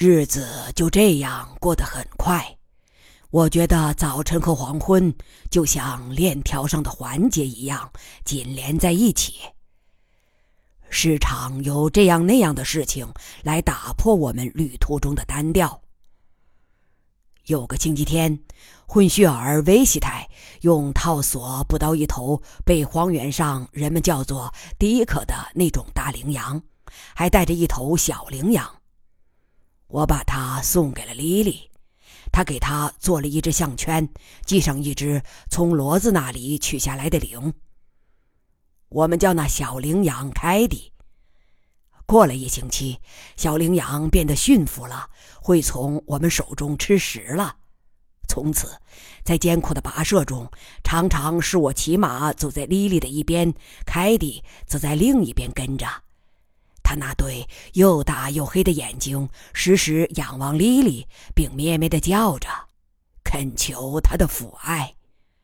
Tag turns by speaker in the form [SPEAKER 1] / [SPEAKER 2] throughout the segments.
[SPEAKER 1] 日子就这样过得很快。我觉得早晨和黄昏就像链条上的环节一样紧连在一起。时常有这样那样的事情来打破我们旅途中的单调。有个星期天，混血儿维西泰用套索捕到一头被荒原上人们叫做迪克的那种大羚羊，还带着一头小羚羊。我把它送给了莉莉，她给它做了一只项圈，系上一只从骡子那里取下来的铃。我们叫那小羚羊凯蒂。过了1星期，小羚羊变得驯服了，会从我们手中吃食了。从此，在艰苦的跋涉中，常常是我骑马走在莉莉的一边，凯蒂则在另一边跟着。他那对又大又黑的眼睛时时仰望莉莉，并咩咩地叫着，恳求她的抚爱。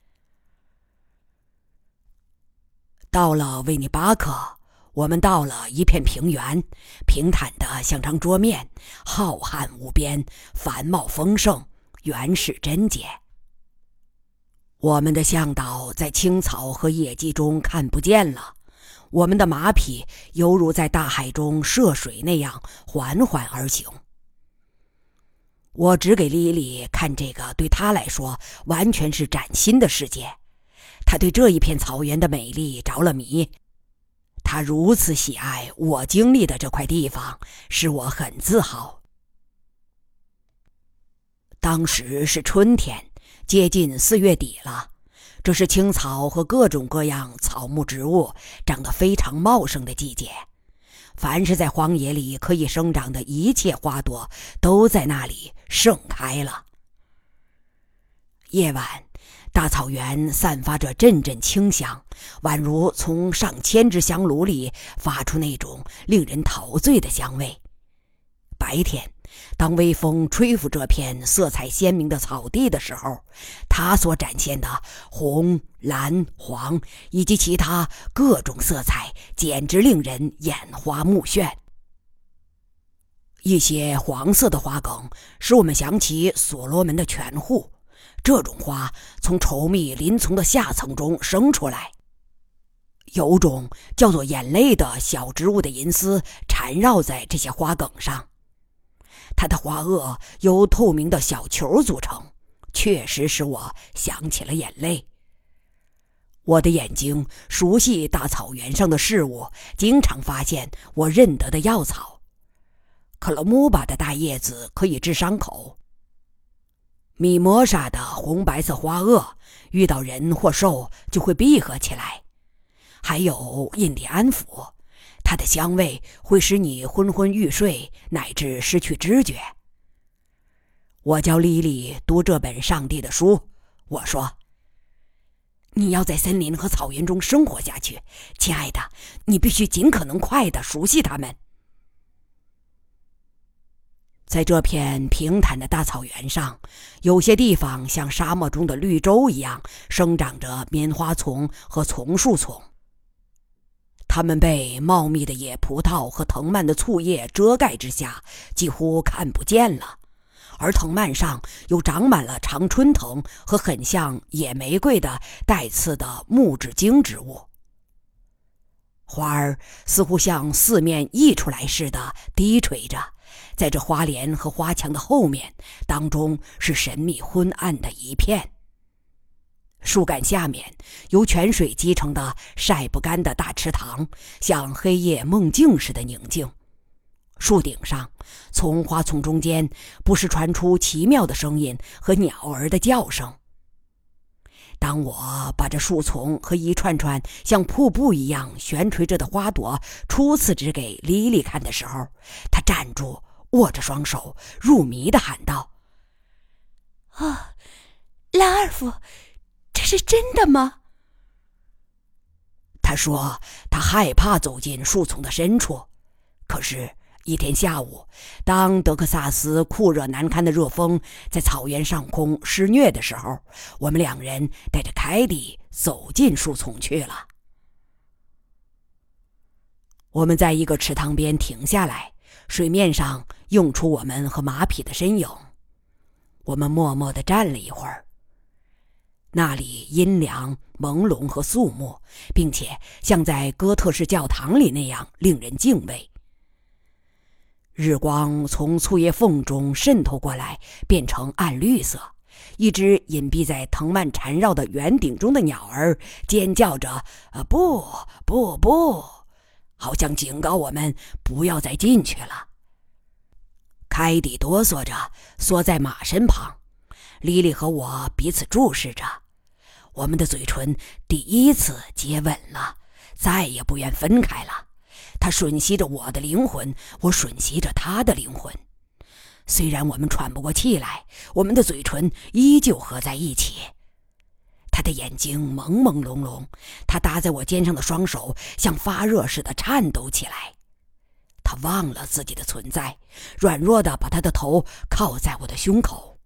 [SPEAKER 1] 到了维尼巴克，我们到了一片平原，平坦的像张桌面，浩瀚无边，繁茂丰盛，原始贞洁。我们的向导在青草和野鸡中看不见了，我们的马匹犹如在大海中涉水那样缓缓而行。我只给莉莉看这个对她来说完全是崭新的世界，她对这一片草原的美丽着了迷。她如此喜爱我经历的这块地方，使我很自豪。当时是春天，接近4月底了，这是青草和各种各样草木植物长得非常茂盛的季节。凡是在荒野里可以生长的一切花朵都在那里盛开了。夜晚，大草原散发着阵阵清香，宛如从上千只香炉里发出那种令人陶醉的香味。白天，当微风吹拂这片色彩鲜明的草地的时候，它所展现的红、蓝、黄以及其他各种色彩简直令人眼花目眩。一些黄色的花梗使我们想起所罗门的泉户，这种花从稠密林丛的下层中生出来，有种叫做眼泪的小植物的银丝缠绕在这些花梗上。它的花萼由透明的小球组成，确实使我想起了眼泪。我的眼睛熟悉大草原上的事物，经常发现我认得的药草。克罗姆巴的大叶子可以治伤口，米摩莎的红白色花萼遇到人或兽就会闭合起来，还有印第安腐，它的香味会使你昏昏欲睡，乃至失去知觉。我教莉莉读这本上帝的书，我说：你要在森林和草原中生活下去，亲爱的，你必须尽可能快地熟悉它们。在这片平坦的大草原上，有些地方像沙漠中的绿洲一样生长着棉花丛和丛树丛，它们被茂密的野葡萄和藤蔓的簇叶遮盖之下，几乎看不见了，而藤蔓上又长满了常春藤和很像野玫瑰的带刺的木质茎植物。花儿似乎像四面溢出来似的低垂着，在这花帘和花墙的后面，当中是神秘昏暗的一片。树干下面由泉水积成的晒不干的大池塘，像黑夜梦境似的宁静。树顶上，从花丛中间不时传出奇妙的声音和鸟儿的叫声。当我把这树丛和一串串像瀑布一样悬垂着的花朵初次指给莉莉看的时候，她站住，握着双手，入迷地喊道：
[SPEAKER 2] 啊，拉尔夫，这是真的吗？
[SPEAKER 1] 她说她害怕走进树丛的深处，可是一天下午，当德克萨斯酷热难堪的热风在草原上空施虐的时候，我们两人带着凯蒂走进树丛去了。我们在一个池塘边停下来， 水面上映出我们和马匹的身影。我们默默地站了一会儿，那里阴凉、朦胧和肃穆，并且像在哥特式教堂里那样令人敬畏。日光从簇叶缝中渗透过来，变成暗绿色。一只隐蔽在藤蔓缠绕的圆顶中的鸟儿尖叫着不不不，好像警告我们不要再进去了。凯蒂哆嗦着缩在马身旁，莉莉和我彼此注视着，我们的嘴唇第一次接吻了，再也不愿分开了。他吮吸着我的灵魂，我吮吸着他的灵魂。虽然我们喘不过气来，我们的嘴唇依旧合在一起。他的眼睛朦朦胧胧，他搭在我肩上的双手像发热似的颤抖起来。他忘了自己的存在，软弱地把他的头靠在我的胸口。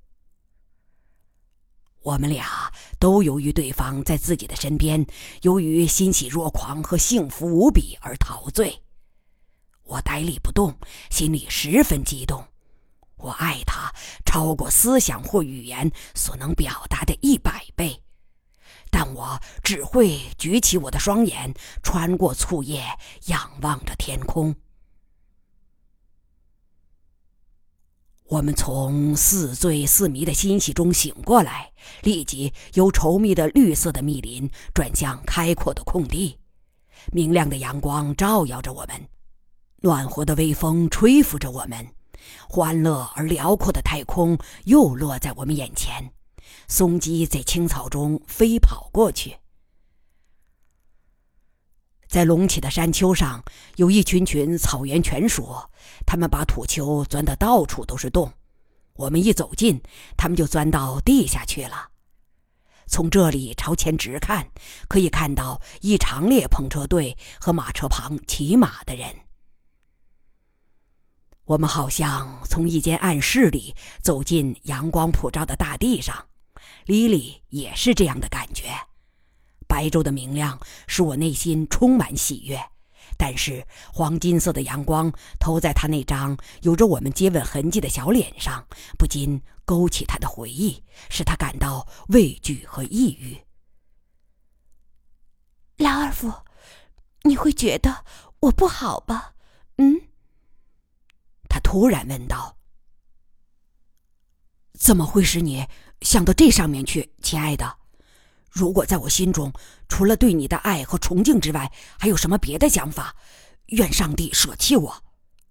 [SPEAKER 1] 我们俩都由于对方在自己的身边，由于欣喜若狂和幸福无比而陶醉。我呆立不动，心里十分激动。我爱他超过思想或语言所能表达的100倍，但我只会举起我的双眼，穿过簇叶，仰望着天空。我们从似醉似迷的欣喜中醒过来，立即由稠密的绿色的密林转向开阔的空地。明亮的阳光照耀着我们，暖和的微风吹拂着我们，欢乐而辽阔的太空又落在我们眼前，松鸡在青草中飞跑过去。在隆起的山丘上有一群群草原犬鼠，它们把土丘钻得到处都是洞，我们一走近，它们就钻到地下去了。从这里朝前直看，可以看到一长列篷车队和马车旁骑马的人。我们好像从一间暗室里走进阳光普照的大地上，莉莉也是这样的感觉。白昼的明亮使我内心充满喜悦，但是黄金色的阳光投在她那张有着我们接吻痕迹的小脸上，不禁勾起她的回忆，使她感到畏惧和抑郁。
[SPEAKER 2] 拉尔夫，你会觉得我不好吧？
[SPEAKER 1] 他突然问道。怎么会使你想到这上面去，亲爱的？如果在我心中除了对你的爱和崇敬之外，还有什么别的想法，愿上帝舍弃我。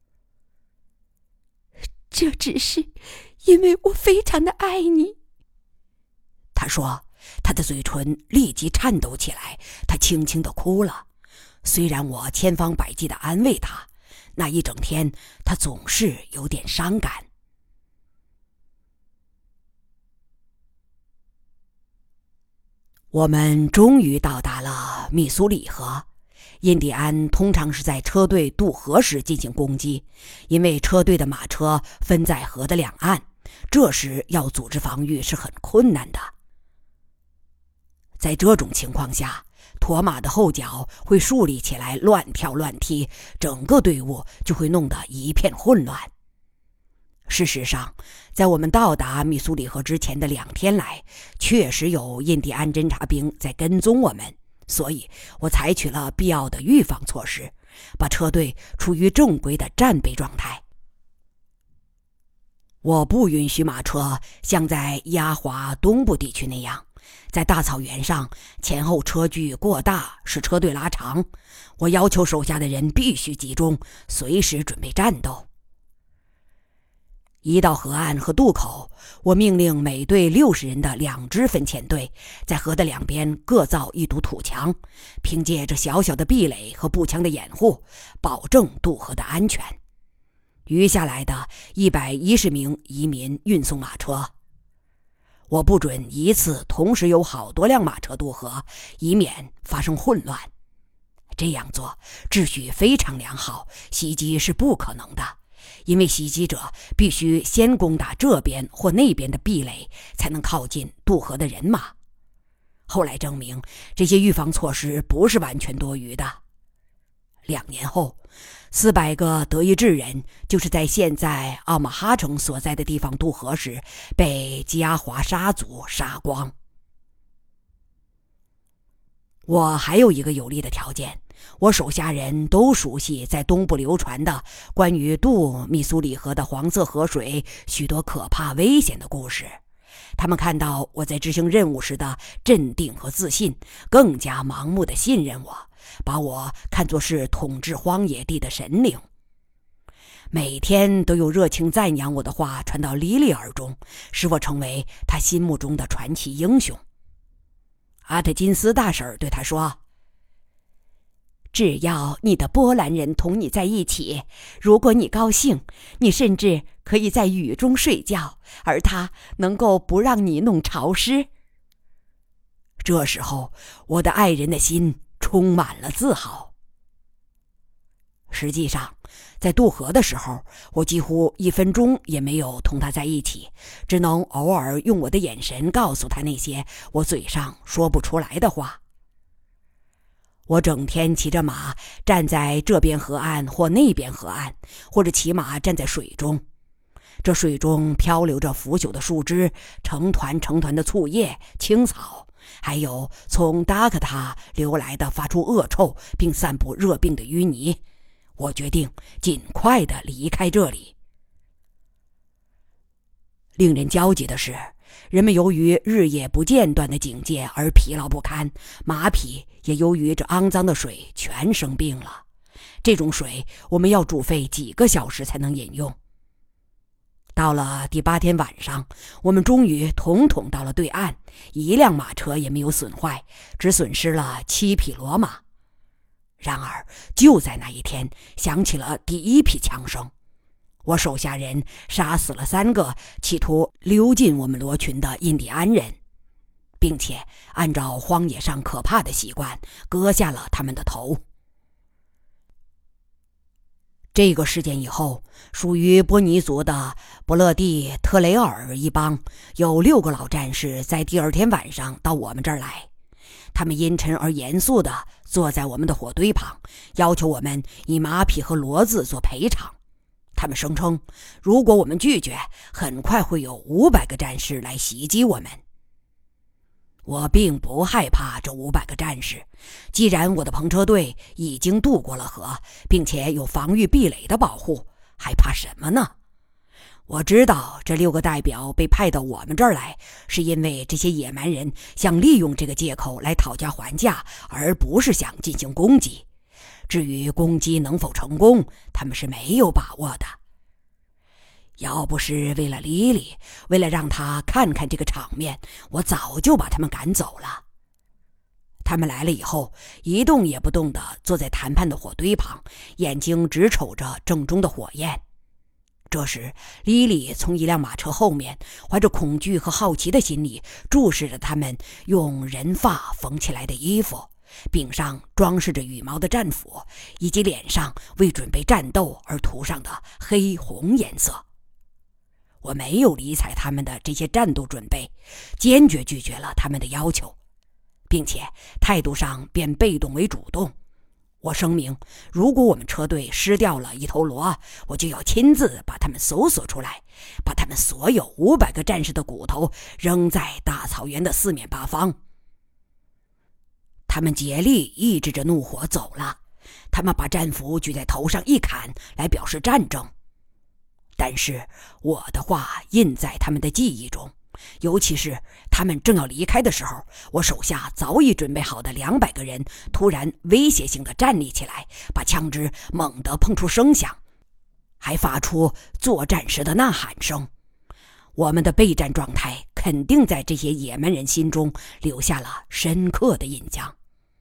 [SPEAKER 2] 这只是因为我非常的爱你。
[SPEAKER 1] 他说，他的嘴唇立即颤抖起来，他轻轻地哭了。虽然我千方百计地安慰他，那一整天他总是有点伤感。我们终于到达了密苏里河。印第安通常是在车队渡河时进行攻击，因为车队的马车分在河的两岸，这时要组织防御是很困难的。在这种情况下，驮马的后脚会竖立起来乱跳乱踢，整个队伍就会弄得一片混乱。事实上，在我们到达密苏里河之前的2天来，确实有印第安侦察兵在跟踪我们，所以我采取了必要的预防措施，把车队处于正规的战备状态。我不允许马车像在压华东部地区那样，在大草原上前后车距过大，使车队拉长。我要求手下的人必须集中，随时准备战斗。一到河岸和渡口，我命令每队60人的2支分遣队在河的两边各造一堵土墙，凭借着小小的壁垒和步枪的掩护，保证渡河的安全。余下来的110名移民运送马车。我不准一次同时有好多辆马车渡河，以免发生混乱。这样做秩序非常良好，袭击是不可能的，因为袭击者必须先攻打这边或那边的壁垒，才能靠近渡河的人马。后来证明，这些预防措施不是完全多余的。2年后， 400个德意志人就是在现在奥马哈城所在的地方渡河时被吉阿华沙族杀光。我还有一个有利的条件，我手下人都熟悉在东部流传的关于渡密苏里河的黄色河水许多可怕危险的故事。他们看到我在执行任务时的镇定和自信，更加盲目地信任我，把我看作是统治荒野地的神灵。每天都有热情赞扬我的话传到莉莉耳中，使我成为他心目中的传奇英雄。阿特金斯大婶对他说：只要你的波兰人同你在一起，如果你高兴，你甚至可以在雨中睡觉，而他能够不让你弄潮湿。这时候，我的爱人的心充满了自豪。实际上，在渡河的时候，我几乎1分钟也没有同他在一起，只能偶尔用我的眼神告诉他那些我嘴上说不出来的话。我整天骑着马站在这边河岸或那边河岸，或者骑马站在水中。这水中漂流着腐朽的树枝，成团成团的醋叶、青草，还有从达克塔流来的发出恶臭并散布热病的淤泥。我决定尽快地离开这里。令人焦急的是，人们由于日夜不间断的警戒而疲劳不堪，马匹也由于这肮脏的水全生病了。这种水我们要煮沸几个小时才能饮用。到了第8天晚上，我们终于统统到了对岸，1辆马车也没有损坏，只损失了7匹骡马。然而就在那一天，响起了第1批枪声。我手下人杀死了3个企图溜进我们罗群的印第安人，并且按照荒野上可怕的习惯，割下了他们的头。这个事件以后，属于波尼族的伯勒蒂特雷尔一帮有6个老战士在第2天晚上到我们这儿来。他们阴沉而严肃地坐在我们的火堆旁，要求我们以马匹和骡子做赔偿。他们声称，如果我们拒绝，很快会有500个战士来袭击我们。我并不害怕这500个战士，既然我的篷车队已经渡过了河，并且有防御壁垒的保护，还怕什么呢？我知道这6个代表被派到我们这儿来，是因为这些野蛮人想利用这个借口来讨价还价，而不是想进行攻击。至于攻击能否成功，他们是没有把握的。要不是为了莉莉，为了让她看看这个场面，我早就把他们赶走了。他们来了以后，一动也不动地坐在谈判的火堆旁，眼睛只瞅着正中的火焰。这时，莉莉从1辆马车后面，怀着恐惧和好奇的心理，注视着他们用人发缝起来的衣服，柄上装饰着羽毛的战斧，以及脸上为准备战斗而涂上的黑红颜色。我没有理睬他们的这些战斗准备，坚决拒绝了他们的要求，并且态度上变被动为主动。我声明，如果我们车队失掉了一头骡，我就要亲自把他们搜索出来，把他们所有500个战士的骨头扔在大草原的4面8方。他们竭力抑制着怒火走了，他们把战斧举在头上一砍，来表示战争。但是我的话印在他们的记忆中，尤其是他们正要离开的时候，我手下早已准备好的200个人突然威胁性地站立起来，把枪支猛地碰出声响，还发出作战时的呐喊声。我们的备战状态肯定在这些野蛮人心中留下了深刻的印象。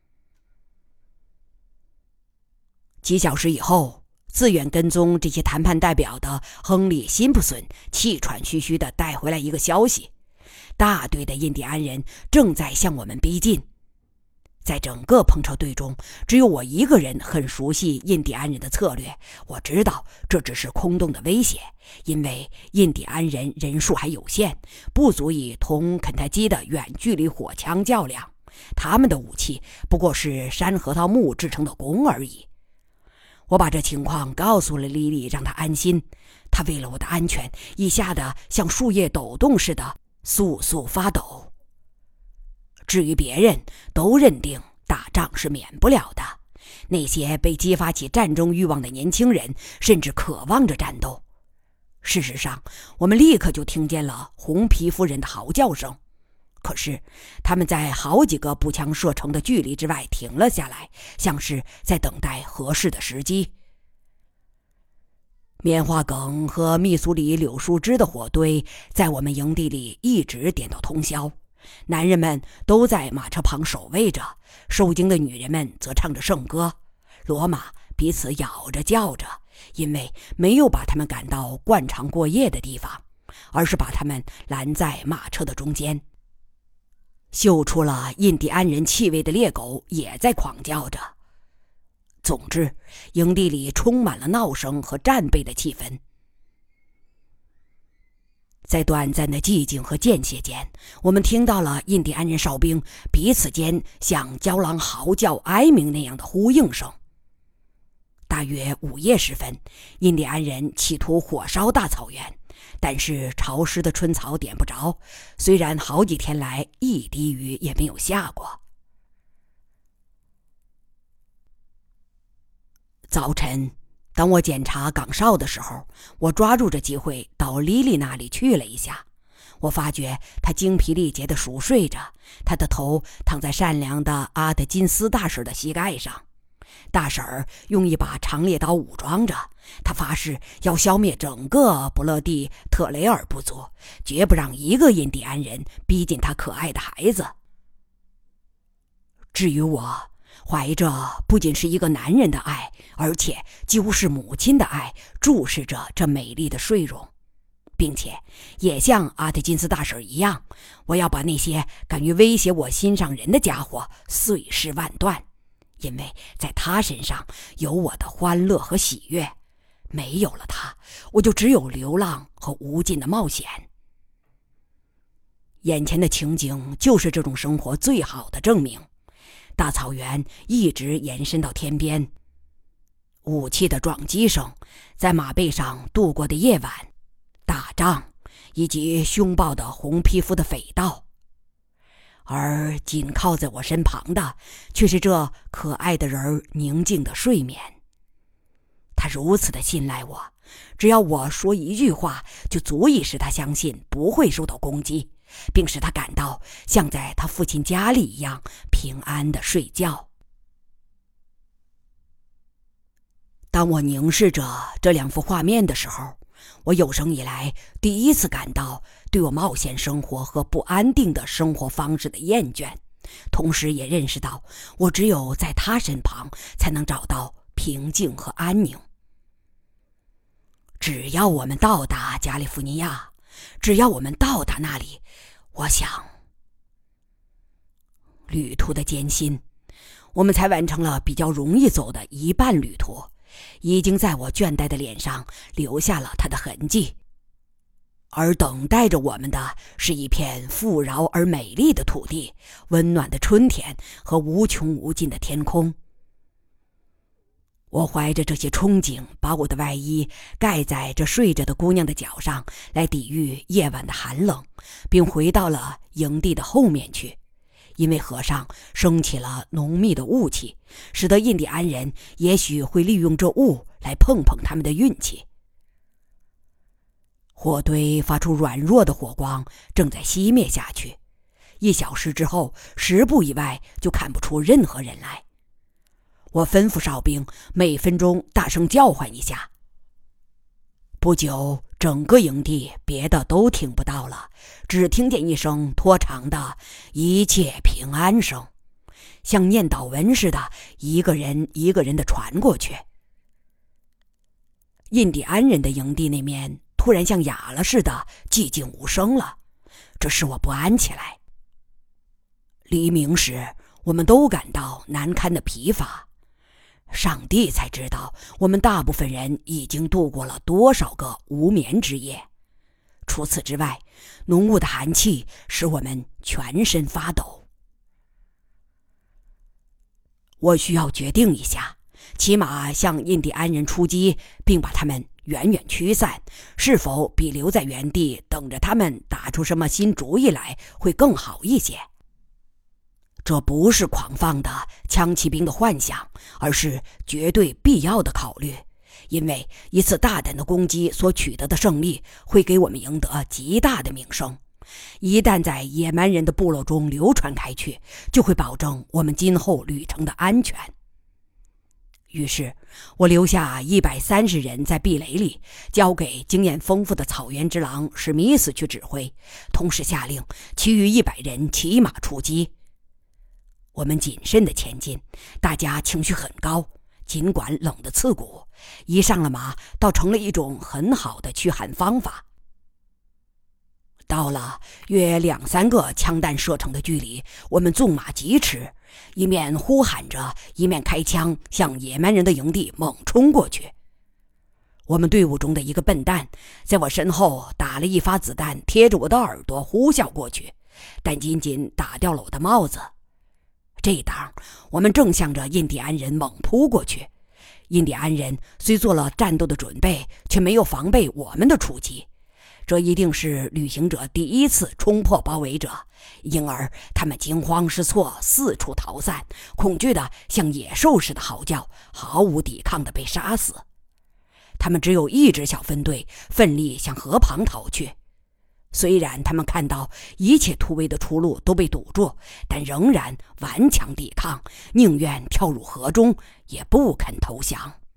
[SPEAKER 1] 几小时以后，自愿跟踪这些谈判代表的亨利·辛普森气喘吁吁地带回来一个消息：大队的印第安人正在向我们逼近。在整个篷车队中，只有我一个人很熟悉印第安人的策略。我知道这只是空洞的威胁，因为印第安人人数还有限，不足以同肯塔基的远距离火枪较量。他们的武器不过是山核桃木制成的弓而已。 我把这情况告诉了莉莉，让她安心。她为了我的安全，已吓得像树叶抖动似的，簌簌发抖。至于别人，都认定打仗是免不了的。那些被激发起战争欲望的年轻人，甚至渴望着战斗。事实上，我们立刻就听见了红皮肤人的嚎叫声。可是他们在好几个步枪射程的距离之外停了下来，像是在等待合适的时机。棉花梗和密苏里柳树枝的火堆在我们营地里一直点到通宵。男人们都在马车旁守卫着，受惊的女人们则唱着圣歌。骡马彼此咬着叫着，因为没有把他们赶到惯常过夜的地方，而是把他们拦在马车的中间。嗅出了印第安人气味的猎狗也在狂叫着。总之，营地里充满了闹声和战备的气氛。在短暂的寂静和间歇间，我们听到了印第安人哨兵彼此间像郊狼嚎叫哀鸣那样的呼应声。大约午夜时分，印第安人企图火烧大草原，但是潮湿的春草点不着，虽然好几天来一滴雨也没有下过。早晨，当我检查岗哨的时候，我抓住这机会到莉莉那里去了一下。我发觉她精疲力竭地熟睡着，她的头躺在善良的阿特金斯大婶的膝盖上。大婶儿用一把长猎刀武装着，她发誓要消灭整个不勒蒂特雷尔部族，绝不让一个印第安人逼近她可爱的孩子。至于我，怀着不仅是一个男人的爱，而且几乎是母亲的爱，注视着这美丽的睡容，并且也像阿特金斯大婶一样，我要把那些敢于威胁我心上人的家伙碎尸万段，因为在他身上有我的欢乐和喜悦，没有了他，我就只有流浪和无尽的冒险。眼前的情景就是这种生活最好的证明。大草原一直延伸到天边，武器的撞击声，在马背上度过的夜晚，打仗，以及凶暴的红皮肤的匪盗。而紧靠在我身旁的，却是这可爱的人宁静的睡眠。他如此的信赖我，只要我说一句话，就足以使他相信不会受到攻击，并使他感到像在他父亲家里一样平安的睡觉。当我凝视着这两幅画面的时候，我有生以来第一次感到对我冒险生活和不安定的生活方式的厌倦，同时也认识到我只有在他身旁才能找到平静和安宁。只要我们到达加利福尼亚，只要我们到达那里，我想，旅途的艰辛，我们才完成了比较容易走的一半旅途，已经在我倦怠的脸上留下了它的痕迹，而等待着我们的是一片富饶而美丽的土地，温暖的春天和无穷无尽的天空。我怀着这些憧憬，把我的外衣盖在这睡着的姑娘的脚上，来抵御夜晚的寒冷，并回到了营地的后面去。因为河上升起了浓密的雾气，使得印第安人也许会利用这雾来碰碰他们的运气。火堆发出软弱的火光，正在熄灭下去。1小时之后，10步以外就看不出任何人来。我吩咐哨兵每分钟大声叫唤一下。不久，整个营地别的都听不到了，只听见一声拖长的一切平安声，像念祷文似的，一个人一个人地传过去。印第安人的营地那面突然像哑了似的，寂静无声了，这使我不安起来。黎明时，我们都感到难堪的疲乏。上帝才知道我们大部分人已经度过了多少个无眠之夜。除此之外，浓雾的寒气使我们全身发抖。我需要决定一下， 起码向印第安人出击，并把他们远远驱散，是否比留在原地等着他们打出什么新主意来会更好一些？这不是狂放的枪骑兵的幻想，而是绝对必要的考虑。因为一次大胆的攻击所取得的胜利，会给我们赢得极大的名声。一旦在野蛮人的部落中流传开去，就会保证我们今后旅程的安全。于是我留下130人在壁垒里，交给经验丰富的草原之狼史密斯去指挥，同时下令其余100人骑马出击。我们谨慎地前进，大家情绪很高，尽管冷得刺骨，一上了马倒成了一种很好的驱寒方法。到了约2-3个枪弹射程的距离，我们纵马疾驰，一面呼喊着，一面开枪向野蛮人的营地猛冲过去。我们队伍中的一个笨蛋在我身后打了一发子弹，贴着我的耳朵呼啸过去，但仅仅打掉了我的帽子。这一当，我们正向着印第安人猛扑过去。印第安人虽做了战斗的准备，却没有防备我们的出击。这一定是旅行者第一次冲破包围者，因而他们惊慌失措，四处逃散，恐惧的像野兽似的嚎叫，毫无抵抗的被杀死。他们只有一支小分队奋力向河旁逃去。虽然他们看到一切突围的出路都被堵住，但仍然顽强抵抗，宁愿跳入河中，也不肯投降。